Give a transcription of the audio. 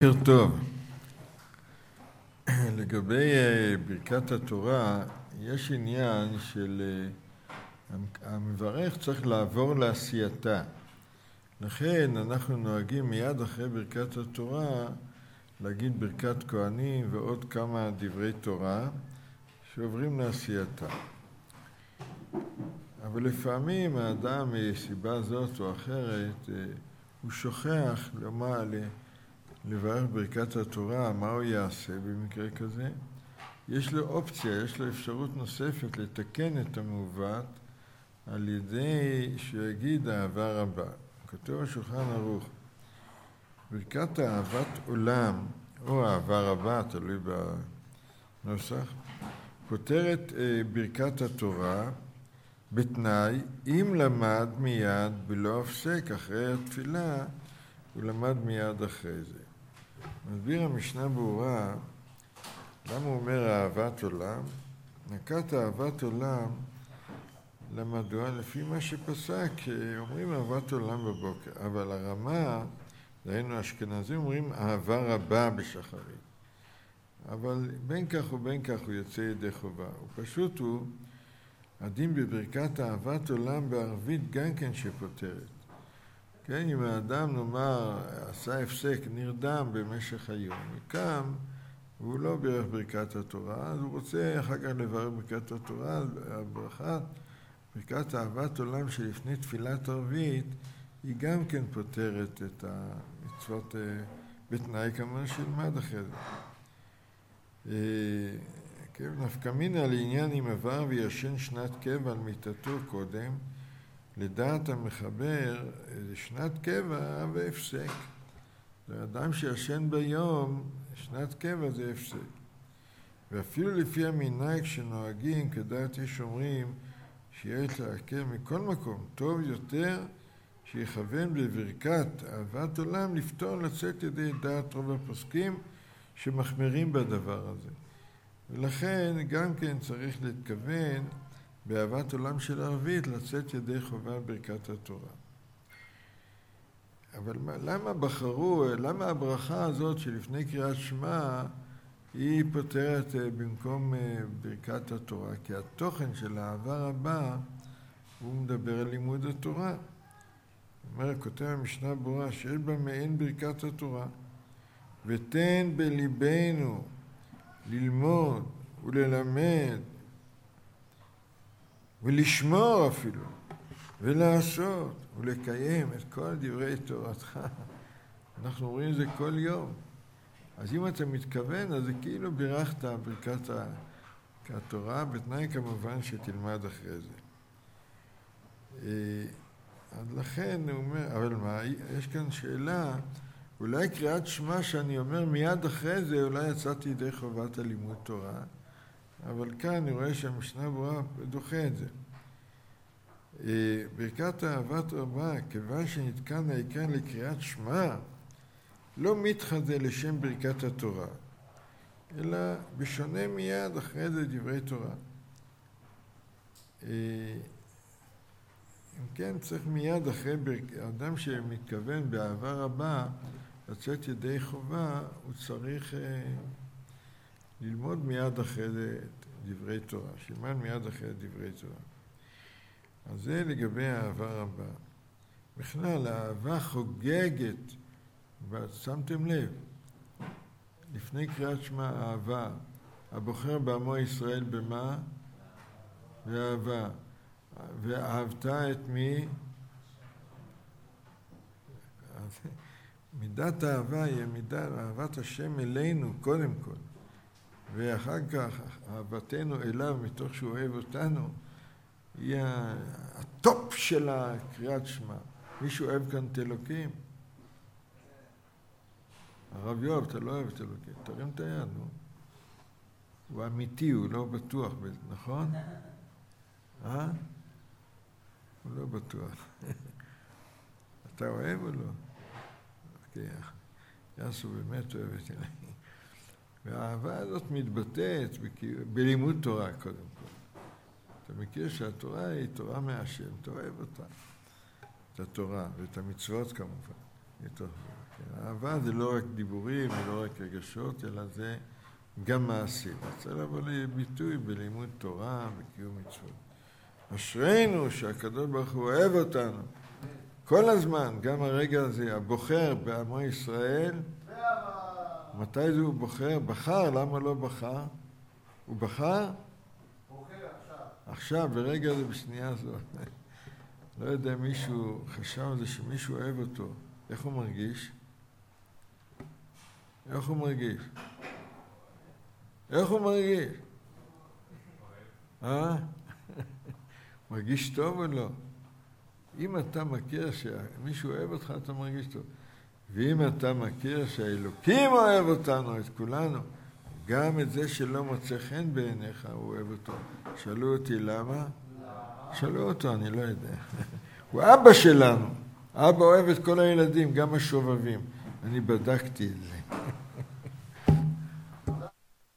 בוקר טוב. לגבי ברכת התורה, יש עניין של המברך צריך לעבור לעשייתה. לכן אנחנו נוהגים מיד אחרי ברכת התורה להגיד ברכת כהנים ועוד כמה דברי תורה שעוברים לעשייתה. אבל לפעמים האדם מסיבה זאת או אחרת הוא שוכח לברך ברכת התורה, מה הוא יעשה במקרה כזה? יש לו אופציה, יש לו אפשרות נוספת לתקן את המעוות על ידי שיגיד אהבה רבה. כתוב בשולחן ערוך, ברכת אהבת עולם או אהבה רבה, תלוי בנוסח, כותרת ברכת התורה בתנאי, אם למד מיד בלא הפסק אחרי התפילה, הוא למד מיד אחרי זה. מסביר המשנה ברורה, למה הוא אומר אהבת עולם? נקט אהבת עולם, למדוע? לפי מה שפסק, אומרים אהבת עולם בבוקר, אבל הרמה, דהיינו האשכנזים, אומרים אהבה רבה בשחרית. אבל בין כך ובין כך הוא יוצא ידי חובה. ופשוט הוא, הדין בברכת אהבת עולם בערבית גם כן שפותרת. כן, אם האדם נאמר, עשה הפסק, נרדם במשך היום, קם, והוא לא בירך ברכת התורה, אז הוא רוצה אחר כך לברך ברכת התורה, ברכת אהבת עולם שלפני תפילת ערבית, היא גם כן פותרת את המצוות בתנאי כמובן שלמד אחרי זה. נפקא מינה לעניין אם עבר וישן שנת קבע על מיטתו קודם, לדעת המחבר, שנת קבע והפסק. האדם שישן ביום, שנת קבע זה הפסק. ואפילו לפי המנהג שנוהגים, כדעת יש אומרים, שיש להקל מכל מקום, טוב יותר שיכוון בברכת אהבת עולם לפתור לצאת ידי דעת רוב הפוסקים שמחמירים בדבר הזה. ולכן גם כן צריך להתכוון באהבת עולם של ערבית לצאת ידי חובה ברכת התורה. אבל למה הברכה הזאת שלפני קריאת שמע היא פותרת במקום ברכת התורה? כי התוכן של האהבה רבה הוא מדבר על לימוד התורה. אומר, כותב המשנה ברורה שיש בה מעין ברכת התורה. ותן בליבנו ללמוד וללמד ולשמור אפילו, ולעשות, ולקיים את כל דברי תורתך. אנחנו אומרים את זה כל יום. אז אם אתה מתכוון, אז זה כאילו בירכת ברכת התורה, בתנאי כמובן שתלמד אחרי זה. אז לכן הוא אומר, אבל מה, יש כאן שאלה, אולי קריאת שמע שאני אומר מיד אחרי זה, אולי יצאתי ידי חובת הלימוד תורה, אבל כאן אני רואה שהמשנה ברורה דוחה את זה. ברכת אהבת רבה, כיוון שנתקן העיקר לקריאת שמע, לא מתחזה לשם ברכת התורה, אלא בשונה מיד אחרי זה דברי תורה. אם כן, צריך מיד אחרי אדם שמתכוון באהבה רבה לצאת ידי חובה, הוא צריך ללמוד מיד אחרי זה דברי תורה, שילמד מיד אחרי דברי תורה. אז זה לגבי אהבה רבה. בכלל, האהבה חוגגת, שמתם לב, לפני קריאת שמע אהבה, הבוחר בעמו ישראל במה? באהבה. ואהבת את מי? מידת האהבה היא מידת אהבת השם אלינו קודם כל. ואחר כך אהבתנו אליו מתוך שהוא אוהב אותנו, היא הטופ של הקריאת שמע. מישהו אוהב כאן את אלוקים? הרב יואב, אתה לא אוהב את אלוקים. תרים את היד, נו. הוא אמיתי, הוא לא בטוח, נכון? הוא לא בטוח. אתה אוהב או לא? אוקיי, יסו באמת אוהב את אלוקים. והאהבה הזאת מתבטאת בלימוד תורה קודם כל. אתה מכיר שהתורה היא תורה מהשם, אתה אוהב אותה. את התורה ואת המצוות כמובן. אהבה זה לא רק דיבורים, ולא רק רגשות, אלא זה גם מעשים. צריך לבוא לביטוי בלימוד תורה, בקיום מצוות. אשרינו שהקדוש ברוך הוא אוהב אותנו. כל הזמן, גם הרגע הזה, הבוחר בעמו ישראל, מתי זה הוא בוחר? בחר, למה לא בחר? הוא בחר? בוחר עכשיו. עכשיו, ברגע זה, בשנייה זו. לא יודע, מישהו חשב על זה שמישהו אוהב אותו. איך הוא מרגיש? איך הוא מרגיש? איך הוא מרגיש? מרגיש טוב או לא? אם אתה מכיר שמישהו אוהב אותך, אתה מרגיש טוב. ואם אתה מכיר שהאלוקים אוהב אותנו, את כולנו, גם את זה שלא מוצא חן בעיניך, הוא אוהב אותו. שאלו אותי למה? שאלו אותו, אני לא יודע. הוא אבא שלנו. אבא אוהב את כל הילדים, גם השובבים. אני בדקתי את זה.